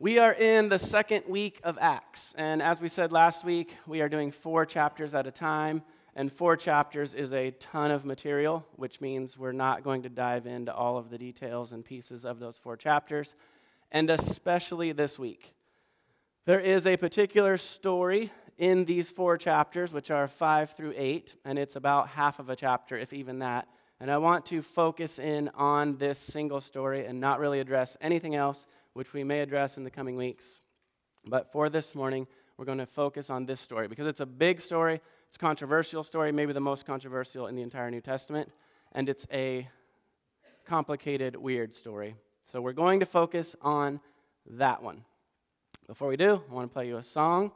We are in the second week of Acts, and as we said last week, we are doing 4 chapters at a time, and 4 chapters is a ton of material, which means we're not going to dive into all of the details and pieces of those 4 chapters, and especially this week. There is a particular story in these 4 chapters, which are 5 through 8, and it's about half of a chapter, if even that, and I want to focus in on this single story and not really address anything else, which we may address in the coming weeks. But for this morning, we're going to focus on this story because it's a big story, it's a controversial story, maybe the most controversial in the entire New Testament, and it's a complicated, weird story. So we're going to focus on that one. Before we do, I want to play you a song.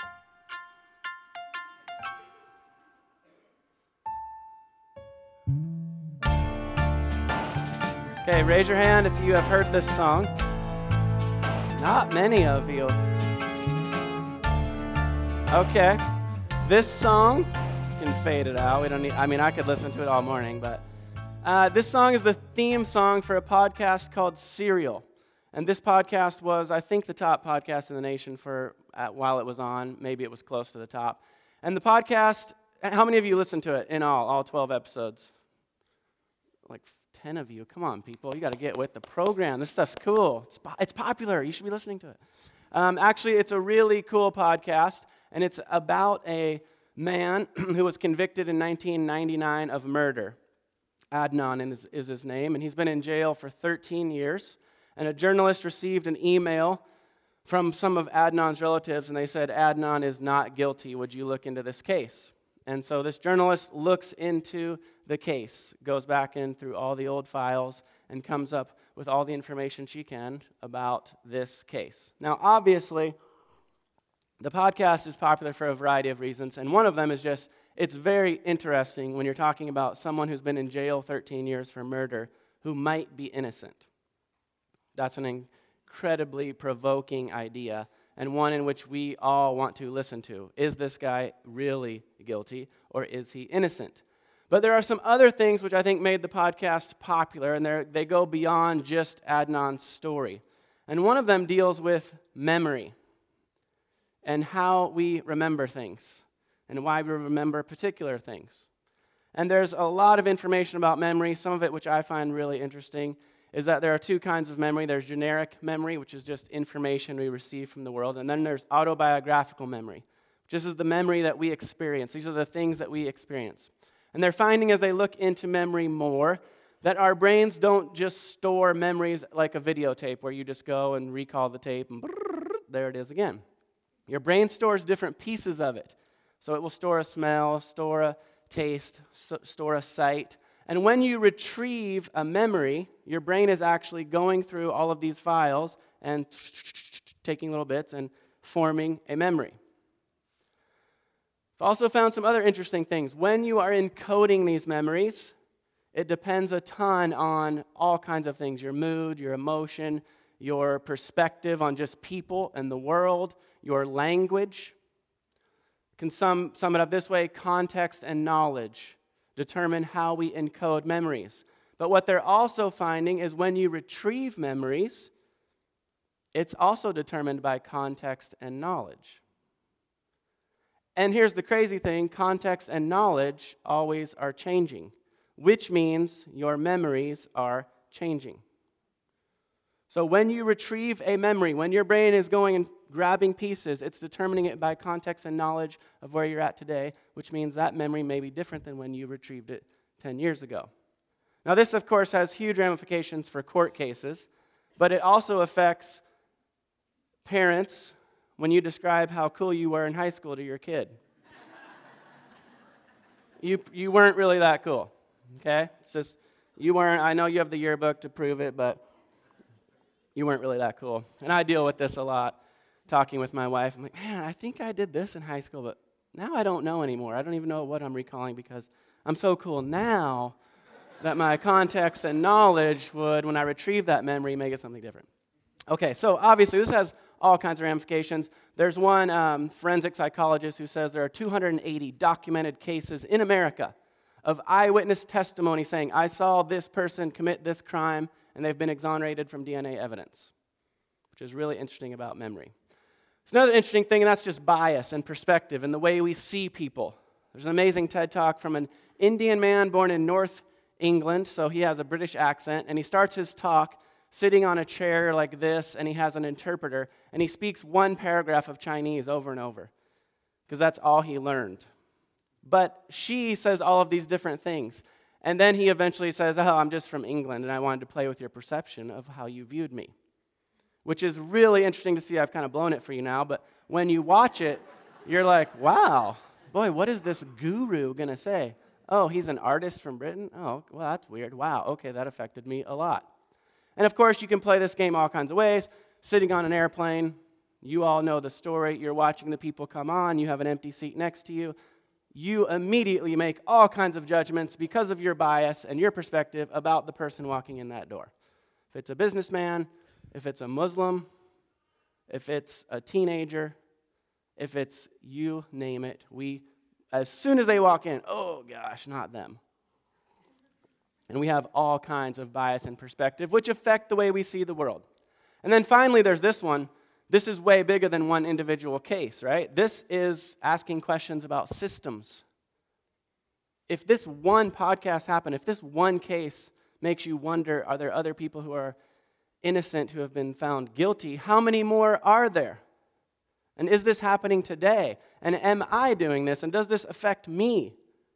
Okay, raise your hand if you have heard this song. Not many of you. Okay. This song, you can fade it out. I could listen to it all morning, but this song is the theme song for a podcast called Serial. And this podcast was, I think, the top podcast in the nation while it was on. Maybe it was close to the top. And the podcast, how many of you listened to it in all 12 episodes? Like 10 of you. Come on, people. You got to get with the program. This stuff's cool. It's popular. You should be listening to it. Actually, it's a really cool podcast, and it's about a man who was convicted in 1999 of murder. Adnan is his name, and he's been in jail for 13 years. And a journalist received an email from some of Adnan's relatives, and they said, Adnan is not guilty. Would you look into this case? And so this journalist looks into the case, goes back in through all the old files, and comes up with all the information she can about this case. Now, obviously, the podcast is popular for a variety of reasons, and one of them is just, it's very interesting when you're talking about someone who's been in jail 13 years for murder who might be innocent. That's an incredibly provoking idea, and one in which we all want to listen to. Is this guy really guilty, or is he innocent? But there are some other things which I think made the podcast popular, and they go beyond just Adnan's story. And one of them deals with memory and how we remember things and why we remember particular things. And there's a lot of information about memory, some of it which I find really interesting, is that there are 2 kinds of memory. There's generic memory, which is just information we receive from the world, and then there's autobiographical memory, which is the memory that we experience. These are the things that we experience. And they're finding as they look into memory more that our brains don't just store memories like a videotape where you just go and recall the tape and there it is again. Your brain stores different pieces of it. So it will store a smell, store a taste, store a sight. And when you retrieve a memory, your brain is actually going through all of these files and taking little bits and forming a memory. I've also found some other interesting things. When you are encoding these memories, it depends a ton on all kinds of things: your mood, your emotion, your perspective on just people and the world, your language. Can sum it up this way: context and knowledge determine how we encode memories. But what they're also finding is when you retrieve memories, it's also determined by context and knowledge. And here's the crazy thing: context and knowledge always are changing, which means your memories are changing. So when you retrieve a memory, when your brain is going and grabbing pieces, it's determining it by context and knowledge of where you're at today, which means that memory may be different than when you retrieved it 10 years ago. Now this, of course, has huge ramifications for court cases, but it also affects parents when you describe how cool you were in high school to your kid. You weren't really that cool, okay? It's just, you weren't. I know you have the yearbook to prove it, but you weren't really that cool. And I deal with this a lot, talking with my wife. I'm like, man, I think I did this in high school, but now I don't know anymore. I don't even know what I'm recalling because I'm so cool now that my context and knowledge would, when I retrieve that memory, make it something different. Okay, so obviously this has all kinds of ramifications. There's one forensic psychologist who says there are 280 documented cases in America of eyewitness testimony saying, I saw this person commit this crime, and they've been exonerated from DNA evidence. which is really interesting about memory. It's another interesting thing, and that's just bias and perspective and the way we see people. There's an amazing TED Talk from an Indian man born in North England, so he has a British accent, and he starts his talk sitting on a chair like this, and he has an interpreter, and he speaks one paragraph of Chinese over and over, because that's all he learned. But she says all of these different things, and then he eventually says, I'm just from England, and I wanted to play with your perception of how you viewed me, which is really interesting to see. I've kind of blown it for you now, but when you watch it, you're like, wow, boy, what is this guru going to say? Oh, he's an artist from Britain? Oh, well, that's weird. Wow, okay, that affected me a lot. And of course, you can play this game all kinds of ways. Sitting on an airplane, you all know the story. You're watching the people come on. You have an empty seat next to you. You immediately make all kinds of judgments because of your bias and your perspective about the person walking in that door. If it's a businessman, if it's a Muslim, if it's a teenager, if it's you name it, as soon as they walk in, oh gosh, not them. And we have all kinds of bias and perspective, which affect the way we see the world. And then finally, there's this one. This is way bigger than one individual case, right? This is asking questions about systems. If this one podcast happened, if this one case makes you wonder, are there other people who are innocent who have been found guilty? How many more are there? And is this happening today? And am I doing this? And does this affect me?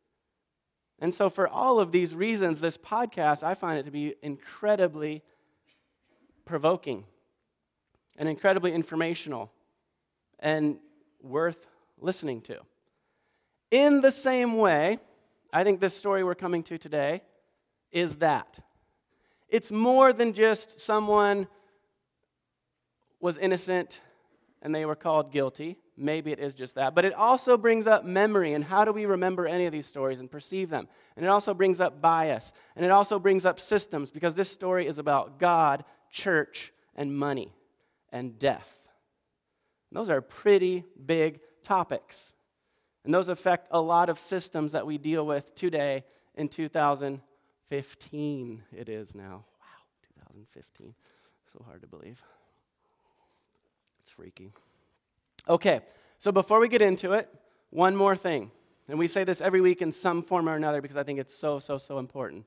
And so for all of these reasons, this podcast, I find it to be incredibly provoking and incredibly informational and worth listening to. In the same way, I think this story we're coming to today is that. It's more than just someone was innocent and they were called guilty. Maybe it is just that. But it also brings up memory and how do we remember any of these stories and perceive them. And it also brings up bias. And it also brings up systems because this story is about God, church, and money and death. And those are pretty big topics. And those affect a lot of systems that we deal with today in 2015. It is now. Wow, 2015. So hard to believe. It's freaky. Okay, so before we get into it, one more thing. And we say this every week in some form or another because I think it's so important.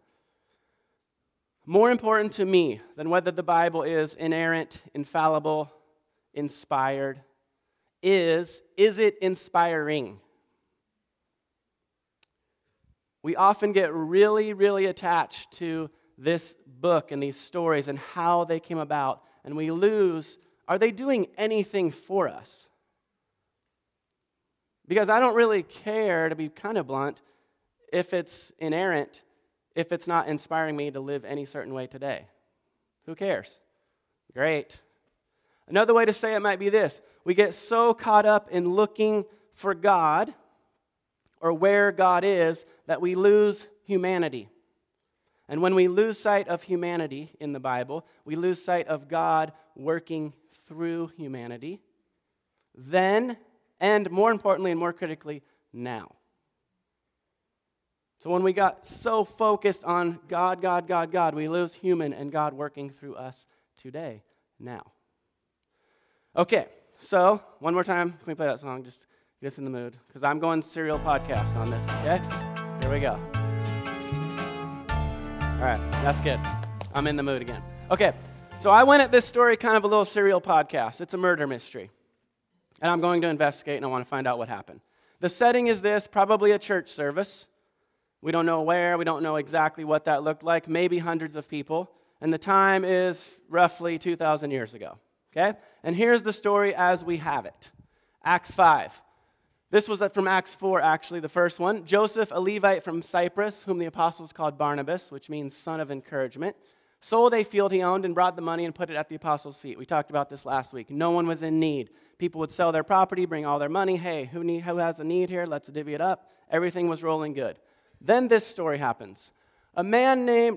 More important to me than whether the Bible is inerrant, infallible, inspired, is it inspiring? We often get really attached to this book and these stories and how they came about, and we lose, are they doing anything for us? Because I don't really care, to be kind of blunt, if it's inerrant, if it's not inspiring me to live any certain way today. Who cares? Great. Another way to say it might be this. We get so caught up in looking for God or where God is that we lose humanity. And when we lose sight of humanity in the Bible, we lose sight of God working through humanity, then, and more importantly and more critically, now. So when we got so focused on God, we lose human and God working through us today, now. Okay, so one more time, can we play that song? Just get us in the mood, because I'm going serial podcast on this, okay? Here we go. All right, that's good. I'm in the mood again. Okay, so I went at this story kind of a little serial podcast. It's a murder mystery. And I'm going to investigate, and I want to find out what happened. The setting is this, probably a church service. We don't know where. We don't know exactly what that looked like. Maybe hundreds of people. And the time is roughly 2,000 years ago. Okay? And here's the story as we have it. Acts 5. This was from Acts 4, actually, the first one. Joseph, a Levite from Cyprus, whom the apostles called Barnabas, which means son of encouragement, sold a field he owned and brought the money and put it at the apostles' feet. We talked about this last week. No one was in need. People would sell their property, bring all their money. Hey, who has a need here? Let's divvy it up. Everything was rolling good. Then this story happens. A man named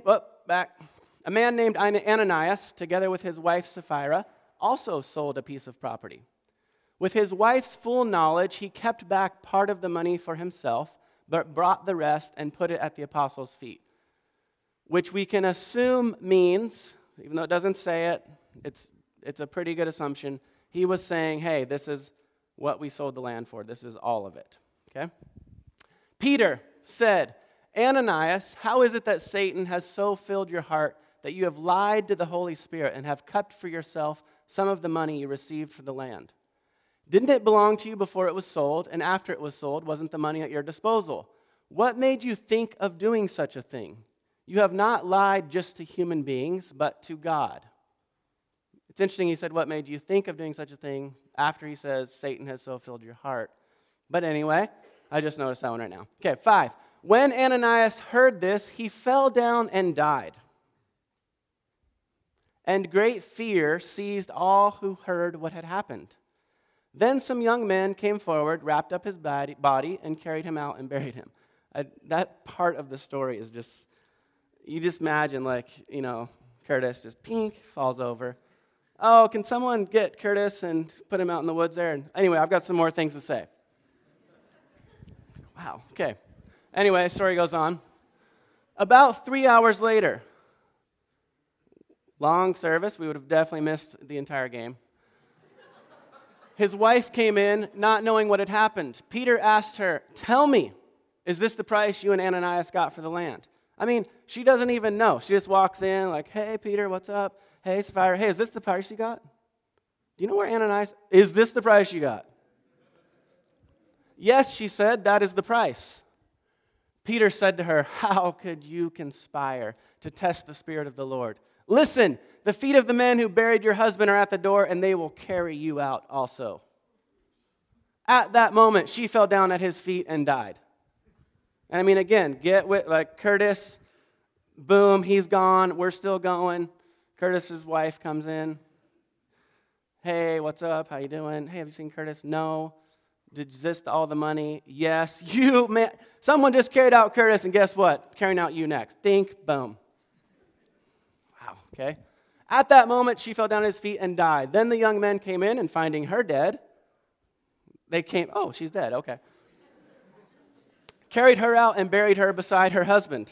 Ananias, together with his wife Sapphira, also sold a piece of property. With his wife's full knowledge, he kept back part of the money for himself, but brought the rest and put it at the apostles' feet. Which we can assume means, even though it doesn't say it, it's a pretty good assumption. He was saying, hey, this is what we sold the land for. This is all of it. Okay? Peter said, Ananias, how is it that Satan has so filled your heart that you have lied to the Holy Spirit and have kept for yourself some of the money you received for the land? Didn't it belong to you before it was sold, and after it was sold, wasn't the money at your disposal? What made you think of doing such a thing? You have not lied just to human beings, but to God. It's interesting he said, what made you think of doing such a thing, after he says, Satan has so filled your heart. But anyway, I just noticed that one right now. Okay, 5. When Ananias heard this, he fell down and died. And great fear seized all who heard what had happened. Then some young men came forward, wrapped up his body, and carried him out and buried him. That part of the story is just, you just imagine Curtis just tink, falls over. Oh, can someone get Curtis and put him out in the woods there? And anyway, I've got some more things to say. Wow, okay. Anyway, story goes on. About 3 hours later, long service, we would have definitely missed the entire game. His wife came in, not knowing what had happened. Peter asked her, tell me, is this the price you and Ananias got for the land? I mean, she doesn't even know. She just walks in like, hey, Peter, what's up? Hey, Sapphira, hey, is this the price you got? Do you know where Ananias, is this the price you got? Yes, she said, that is the price. Peter said to her, how could you conspire to test the Spirit of the Lord? Listen, the feet of the men who buried your husband are at the door, and they will carry you out also. At that moment, she fell down at his feet and died. And I mean, again, get with, Curtis, boom, he's gone, we're still going. Curtis's wife comes in. Hey, what's up? How you doing? Hey, have you seen Curtis? No. Is this all the money? Yes. You, man, someone just carried out Curtis, and guess what? Carrying out you next. Think, boom. Wow, okay. At that moment, she fell down at his feet and died. Then the young men came in, and finding her dead, they came, oh, she's dead, okay. Carried her out and buried her beside her husband.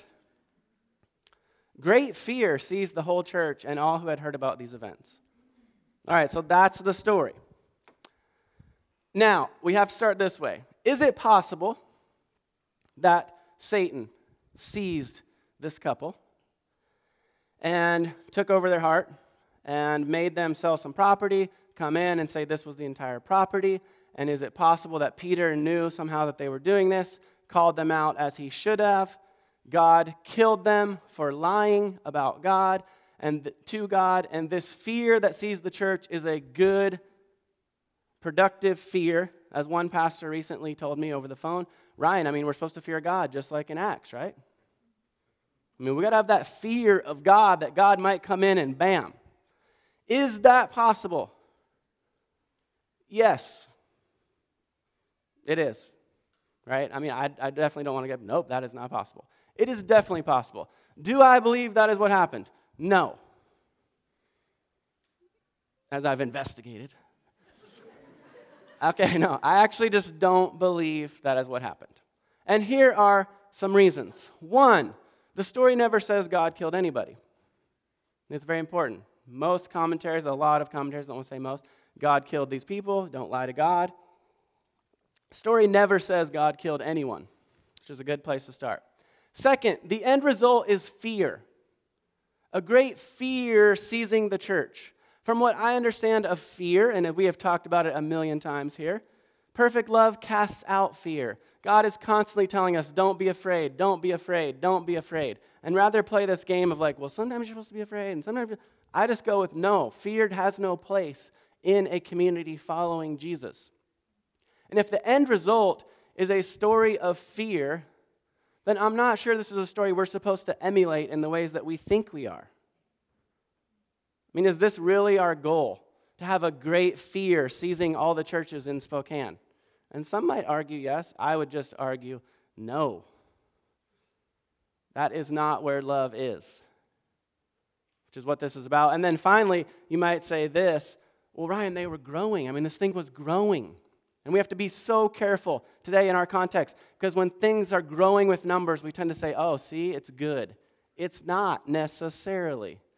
Great fear seized the whole church and all who had heard about these events. All right, so that's the story. Now, we have to start this way. Is it possible that Satan seized this couple and took over their heart and made them sell some property, come in and say this was the entire property? And is it possible that Peter knew somehow that they were doing this, called them out as he should have? God killed them for lying about God and to God, and this fear that seized the church is a good, productive fear. As one pastor recently told me over the phone, Ryan, I mean, we're supposed to fear God just like in Acts, right? I mean, we got to have that fear of God, that God might come in and bam. Is that possible? Yes, it is, right? I mean, I definitely don't want to get, nope, that is not possible. It is definitely possible. Do I believe that is what happened? No. As I've investigated. Okay, no, I actually just don't believe that is what happened. And here are some reasons. One, the story never says God killed anybody. It's very important. Most commentaries, a lot of commentaries, don't want to say most, God killed these people, don't lie to God. The story never says God killed anyone, which is a good place to start. Second, the end result is fear. A great fear seizing the church. From what I understand of fear, and we have talked about it a million times here, perfect love casts out fear. God is constantly telling us, don't be afraid, don't be afraid, don't be afraid. And rather play this game of like, well, sometimes you're supposed to be afraid, and sometimes I just go with no. Fear has no place in a community following Jesus. And if the end result is a story of fear, then I'm not sure this is a story we're supposed to emulate in the ways that we think we are. I mean, is this really our goal? To have a great fear seizing all the churches in Spokane? And some might argue yes. I would just argue no. That is not where love is, which is what this is about. And then finally, you might say this, well, Ryan, they were growing. I mean, this thing was growing. And we have to be so careful today in our context, because when things are growing with numbers, we tend to say, oh, see, it's good. It's not necessarily.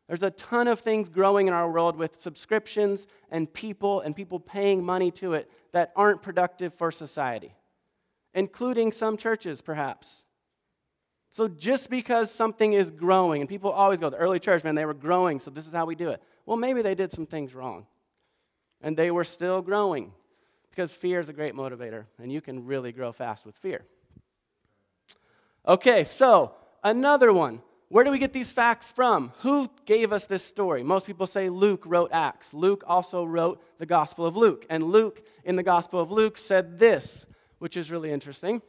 There's a ton of things growing in our world with subscriptions and people paying money to it that aren't productive for society, including some churches, perhaps. So just because something is growing, and people always go, the early church, man, they were growing, so this is how we do it. Well, maybe they did some things wrong, and they were still growing, because fear is a great motivator, and you can really grow fast with fear. Okay, so another one. Where do we get these facts from? Who gave us this story? Most people say Luke wrote Acts. Luke also wrote the Gospel of Luke. And Luke, in the Gospel of Luke, said this, which is really interesting.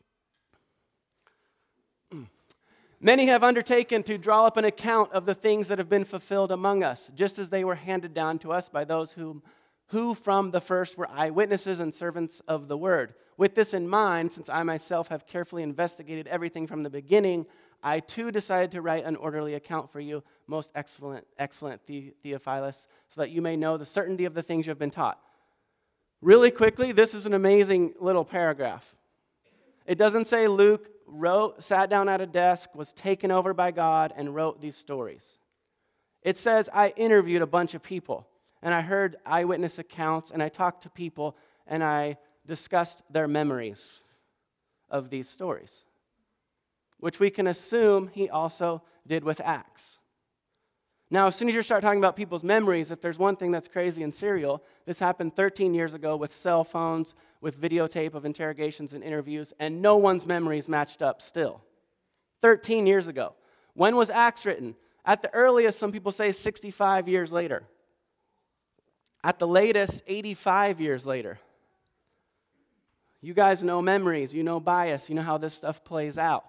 Many have undertaken to draw up an account of the things that have been fulfilled among us, just as they were handed down to us by those who from the first were eyewitnesses and servants of the word. With this in mind, since I myself have carefully investigated everything from the beginning, I too decided to write an orderly account for you, most excellent Theophilus, so that you may know the certainty of the things you have been taught. Really quickly, this is an amazing little paragraph. It doesn't say Luke sat down at a desk, was taken over by God, and wrote these stories. It says, I interviewed a bunch of people, and I heard eyewitness accounts, and I talked to people, and I discussed their memories of these stories, which we can assume he also did with Acts. Now, as soon as you start talking about people's memories, if there's one thing that's crazy in Serial, this happened 13 years ago with cell phones, with videotape of interrogations and interviews, and no one's memories matched up still. 13 years ago. When was Acts written? At the earliest, some people say 65 years later. At the latest, 85 years later. You guys know memories, you know bias, you know how this stuff plays out.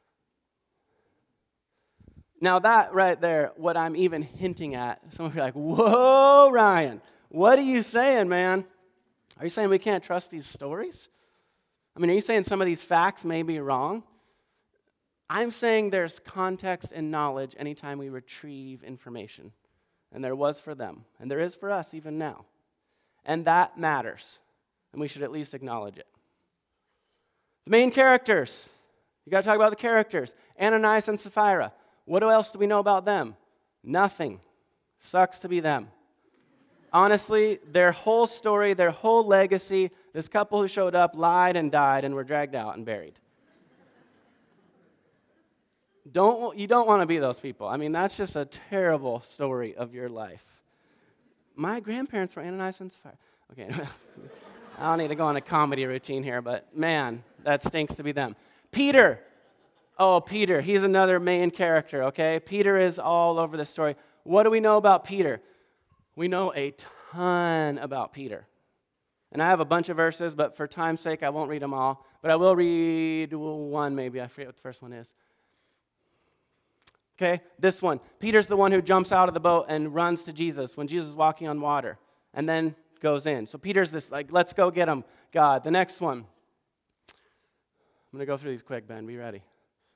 Now that right there, what I'm even hinting at, some of you are like, whoa, Ryan, what are you saying, man? Are you saying we can't trust these stories? I mean, are you saying some of these facts may be wrong? I'm saying there's context and knowledge anytime we retrieve information. And there was for them, and there is for us even now. And that matters, and we should at least acknowledge it. The main characters, you got to talk about the characters, Ananias and Sapphira. What else do we know about them? Nothing. Sucks to be them. Honestly, their whole story, their whole legacy, this couple who showed up, lied and died, and were dragged out and buried. You don't want to be those people. I mean, that's just a terrible story of your life. My grandparents were Ananias and Sapphira. Okay, I don't need to go on a comedy routine here, but man, that stinks to be them. Peter. Oh, Peter, he's another main character, okay? Peter is all over the story. What do we know about Peter? We know a ton about Peter. And I have a bunch of verses, but for time's sake, I won't read them all. But I will read one maybe. I forget what the first one is. Okay, this one. Peter's the one who jumps out of the boat and runs to Jesus when Jesus is walking on water and then goes in. So Peter's this, like, let's go get him, God. The next one. I'm going to go through these quick, Ben. Be ready.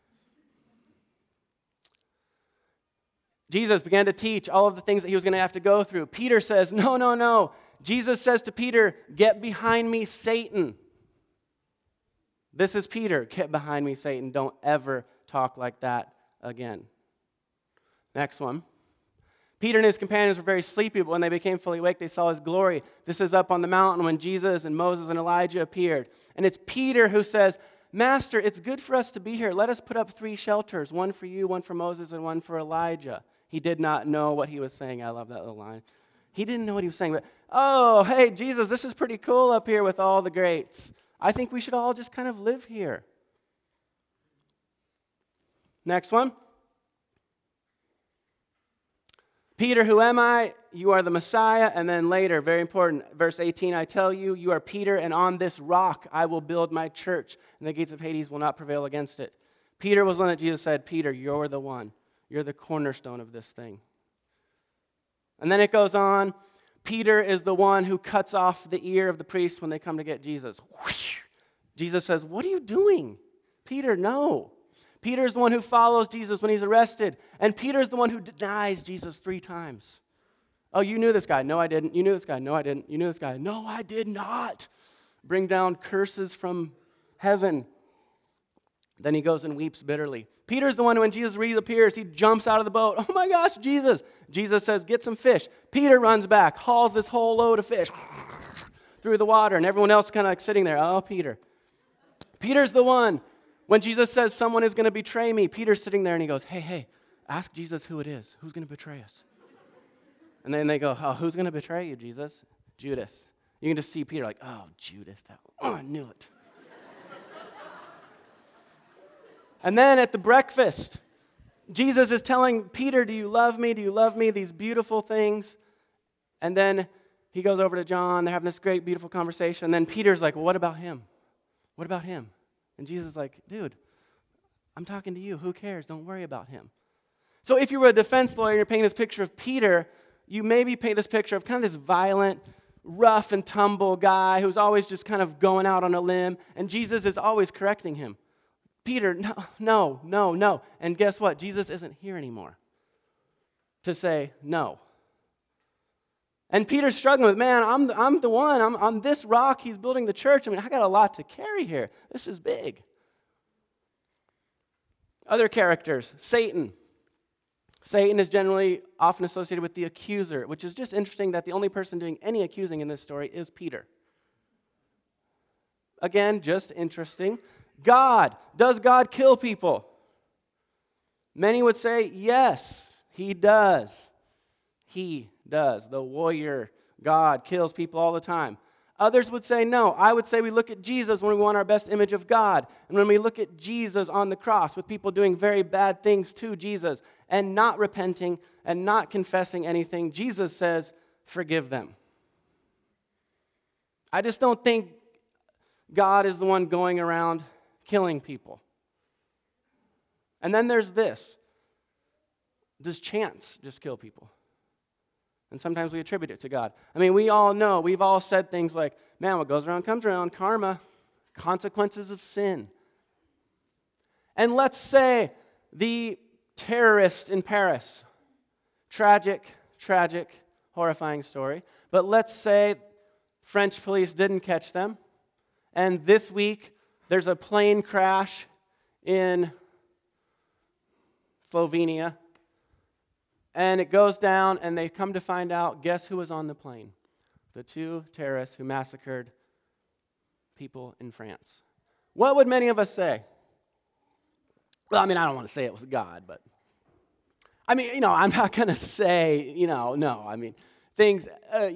Jesus began to teach all of the things that he was going to have to go through. Peter says, no. Jesus says to Peter, get behind me, Satan. This is Peter. Get behind me, Satan. Don't ever talk like that again. Next one. Peter and his companions were very sleepy, but when they became fully awake, they saw his glory. This is up on the mountain when Jesus and Moses and Elijah appeared. And it's Peter who says, Master, it's good for us to be here. Let us put up 3 shelters, one for you, one for Moses, and one for Elijah. He did not know what he was saying. I love that little line. He didn't know what he was saying, but, oh, hey, Jesus, this is pretty cool up here with all the greats. I think we should all just kind of live here. Next one. Peter, who am I? You are the Messiah. And then later, very important, verse 18, I tell you, you are Peter, and on this rock I will build my church, and the gates of Hades will not prevail against it. Peter was one that Jesus said, Peter, you're the one. You're the cornerstone of this thing. And then it goes on. Peter is the one who cuts off the ear of the priest when they come to get Jesus. Jesus says, what are you doing? Peter, no. Peter's the one who follows Jesus when he's arrested. And Peter's the one who denies Jesus 3 times. Oh, you knew this guy. No, I didn't. You knew this guy. No, I didn't. You knew this guy. No, I did not. Bring down curses from heaven. Then he goes and weeps bitterly. Peter's the one who, when Jesus reappears, he jumps out of the boat. Oh my gosh, Jesus. Jesus says, get some fish. Peter runs back, hauls this whole load of fish through the water, and everyone else kind of like sitting there. Oh, Peter. Peter's the one. When Jesus says someone is going to betray me, Peter's sitting there and he goes, hey, ask Jesus who it is. Who's going to betray us? And then they go, oh, who's going to betray you, Jesus? Judas. You can just see Peter like, oh, Judas. I knew it. And then at the breakfast, Jesus is telling Peter, do you love me? Do you love me? These beautiful things. And then he goes over to John. They're having this great, beautiful conversation. And then Peter's like, well, what about him? What about him? And Jesus is like, dude, I'm talking to you. Who cares? Don't worry about him. So if you were a defense lawyer and you're painting this picture of Peter, you maybe paint this picture of kind of this violent, rough and tumble guy who's always just kind of going out on a limb. And Jesus is always correcting him. Peter, no. And guess what? Jesus isn't here anymore to say no. And Peter's struggling with, man, I'm the one. I'm on this rock. He's building the church. I mean, I got a lot to carry here. This is big. Other characters, Satan. Satan is generally often associated with the accuser, which is just interesting that the only person doing any accusing in this story is Peter. Again, just interesting. God. Does God kill people? Many would say, yes, he does. He does. The warrior God kills people all the time. Others would say no. I would say we look at Jesus when we want our best image of God. And when we look at Jesus on the cross with people doing very bad things to Jesus and not repenting and not confessing anything, Jesus says, forgive them. I just don't think God is the one going around killing people. And then there's this. Does chance just kill people? And sometimes we attribute it to God. I mean, we all know, we've all said things like, man, what goes around comes around, karma, consequences of sin. And let's say the terrorist in Paris, tragic, horrifying story, but let's say French police didn't catch them, and this week there's a plane crash in Slovenia, and it goes down, and they come to find out, guess who was on the plane? The two terrorists who massacred people in France. What would many of us say? Well, I mean, I don't want to say it was God, but I mean, I'm not going to say, no. I mean, things, I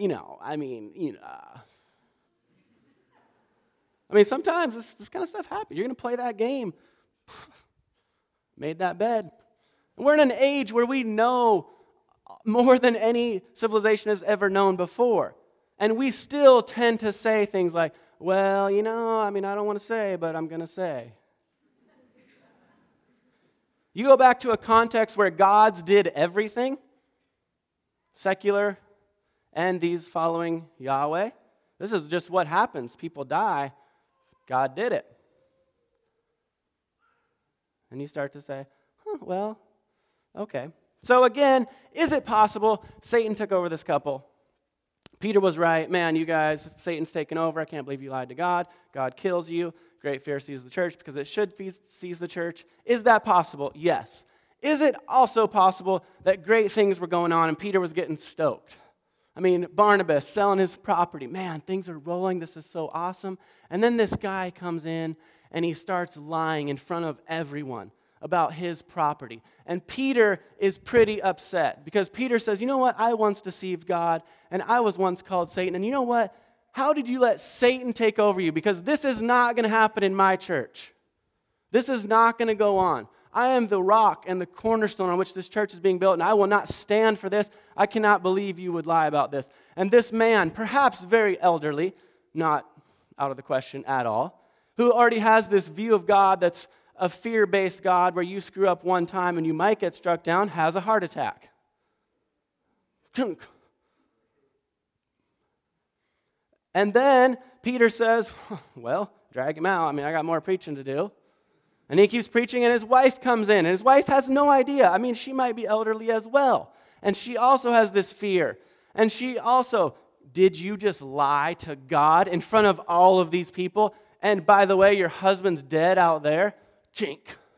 mean, sometimes this kind of stuff happens. You're going to play that game. Made that bed. We're in an age where we know more than any civilization has ever known before. And we still tend to say things like, well, I don't want to say, but I'm going to say. You go back to a context where gods did everything, secular and these following Yahweh. This is just what happens. People die. God did it. And you start to say, well, okay. So again, is it possible Satan took over this couple? Peter was right. Man, you guys, Satan's taken over. I can't believe you lied to God. God kills you. Great fear seizes the church because it should seize the church. Is that possible? Yes. Is it also possible that great things were going on and Peter was getting stoked? I mean, Barnabas selling his property. Man, things are rolling. This is so awesome. And then this guy comes in and he starts lying in front of everyone about his property. And Peter is pretty upset because Peter says, you know what? I once deceived God and I was once called Satan. And you know what? How did you let Satan take over you? Because this is not going to happen in my church. This is not going to go on. I am the rock and the cornerstone on which this church is being built, and I will not stand for this. I cannot believe you would lie about this. And this man, perhaps very elderly, not out of the question at all, who already has this view of God that's a fear-based God where you screw up one time and you might get struck down, has a heart attack. And then Peter says, well, drag him out. I mean, I got more preaching to do. And he keeps preaching, and his wife comes in, and his wife has no idea. I mean, she might be elderly as well. And she also has this fear. And she also, did you just lie to God in front of all of these people? And by the way, your husband's dead out there. chink.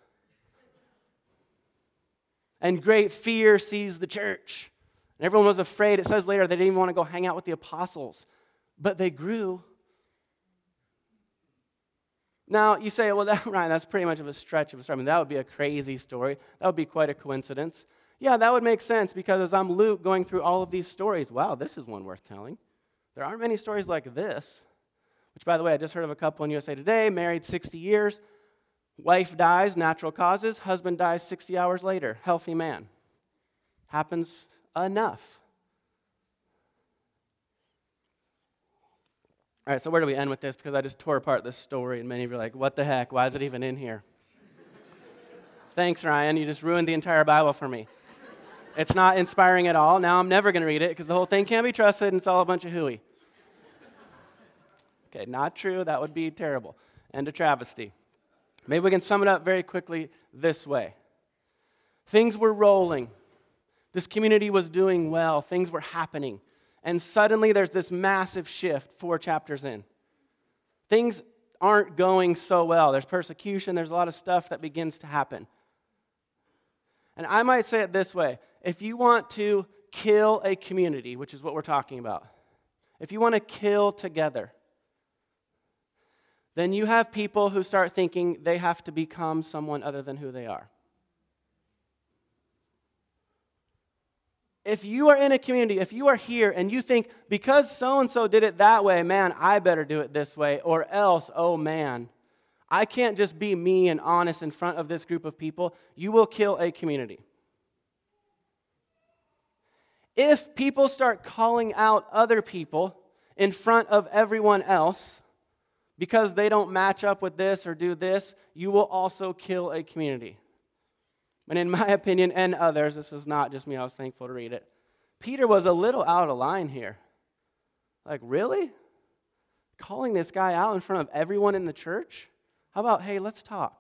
And great fear seized the church. And everyone was afraid. It says later they didn't even want to go hang out with the apostles. But they grew. Now, you say, well, Ryan, that's pretty much of a stretch of a story. I mean, that would be a crazy story. That would be quite a coincidence. Yeah, that would make sense because as I'm Luke going through all of these stories, wow, this is one worth telling. There aren't many stories like this, which, by the way, I just heard of a couple in USA Today, married 60 years. Wife dies, natural causes. Husband dies 60 hours later, healthy man. Happens enough. All right, so where do we end with this? Because I just tore apart this story, and many of you are like, what the heck? Why is it even in here? Thanks, Ryan. You just ruined the entire Bible for me. It's not inspiring at all. Now I'm never going to read it because the whole thing can't be trusted, and it's all a bunch of hooey. Okay, not true. That would be terrible. And a travesty. Maybe we can sum it up very quickly this way. Things were rolling. This community was doing well. Things were happening. And suddenly there's this massive shift 4 chapters in. Things aren't going so well. There's persecution. There's a lot of stuff that begins to happen. And I might say it this way. If you want to kill a community, which is what we're talking about, if you want to kill together, then you have people who start thinking they have to become someone other than who they are. If you are in a community, if you are here and you think, because so-and-so did it that way, man, I better do it this way, or else, oh man, I can't just be me and honest in front of this group of people, you will kill a community. If people start calling out other people in front of everyone else, because they don't match up with this or do this, you will also kill a community. And in my opinion, and others, this is not just me, I was thankful to read it, Peter was a little out of line here. Like, really? Calling this guy out in front of everyone in the church? How about, hey, let's talk?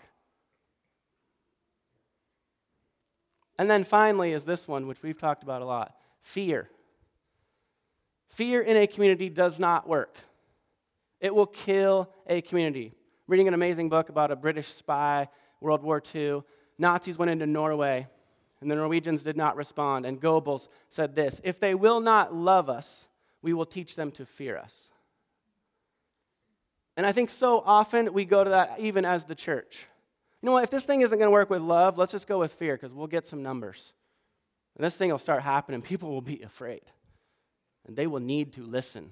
And then finally is this one, which we've talked about a lot, fear. Fear in a community does not work. It will kill a community. Reading an amazing book about a British spy, World War II. Nazis went into Norway, and the Norwegians did not respond. And Goebbels said this, if they will not love us, we will teach them to fear us. And I think so often we go to that even as the church. You know what, if this thing isn't going to work with love, let's just go with fear because we'll get some numbers. And this thing will start happening. People will be afraid. And they will need to listen.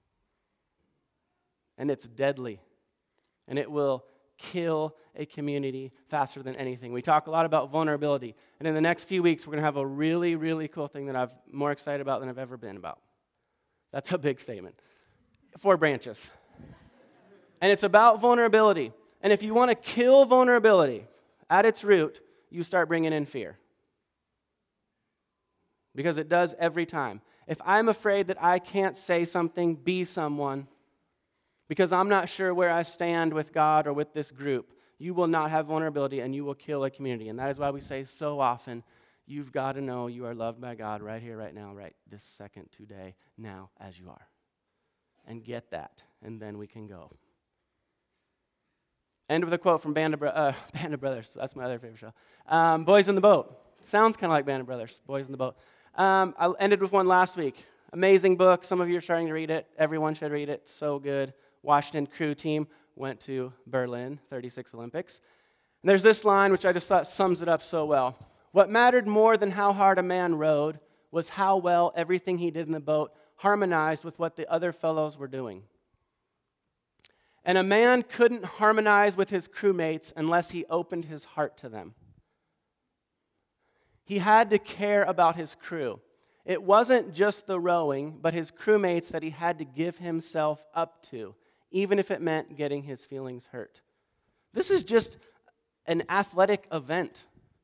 And it's deadly. And it will kill a community faster than anything. We talk a lot about vulnerability. And in the next few weeks, we're going to have a really, really cool thing that I'm more excited about than I've ever been about. That's a big statement. 4 branches. And it's about vulnerability. And if you want to kill vulnerability at its root, you start bringing in fear. Because it does every time. If I'm afraid that I can't say something, be someone, because I'm not sure where I stand with God or with this group, you will not have vulnerability and you will kill a community. And that is why we say so often, you've got to know you are loved by God right here, right now, right this second, today, now, as you are. And get that, and then we can go. End with a quote from Band of Brothers. That's my other favorite show. Boys in the Boat. Sounds kind of like Band of Brothers, Boys in the Boat. I ended with one last week. Amazing book. Some of you are starting to read it. Everyone should read it. So good. Washington crew team went to Berlin, 36 Olympics. And there's this line which I just thought sums it up so well. What mattered more than how hard a man rowed was how well everything he did in the boat harmonized with what the other fellows were doing. And a man couldn't harmonize with his crewmates unless he opened his heart to them. He had to care about his crew. It wasn't just the rowing, but his crewmates that he had to give himself up to, even if it meant getting his feelings hurt. This is just an athletic event.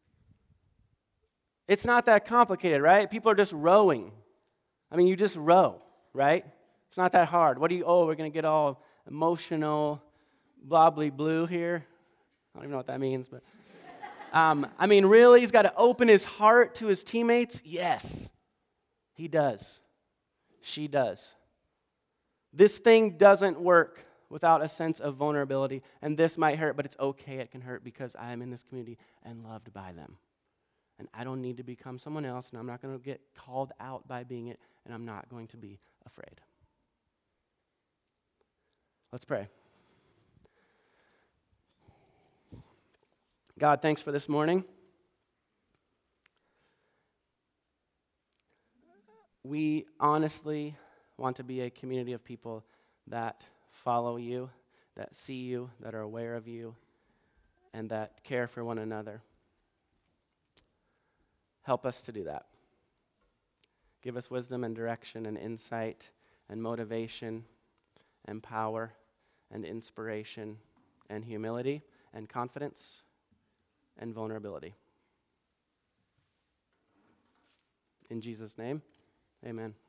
It's not that complicated, right? People are just rowing. I mean, you just row, right? It's not that hard. We're going to get all emotional, blobbly blue here. I don't even know what that means, but I mean, really, he's got to open his heart to his teammates? Yes, he does. She does. This thing doesn't work without a sense of vulnerability. And this might hurt, but it's okay. It can hurt because I am in this community and loved by them. And I don't need to become someone else, and I'm not going to get called out by being it, and I'm not going to be afraid. Let's pray. God, thanks for this morning. We honestly want to be a community of people that follow you, that see you, that are aware of you, and that care for one another. Help us to do that. Give us wisdom and direction and insight and motivation and power and inspiration and humility and confidence and vulnerability. In Jesus' name, amen.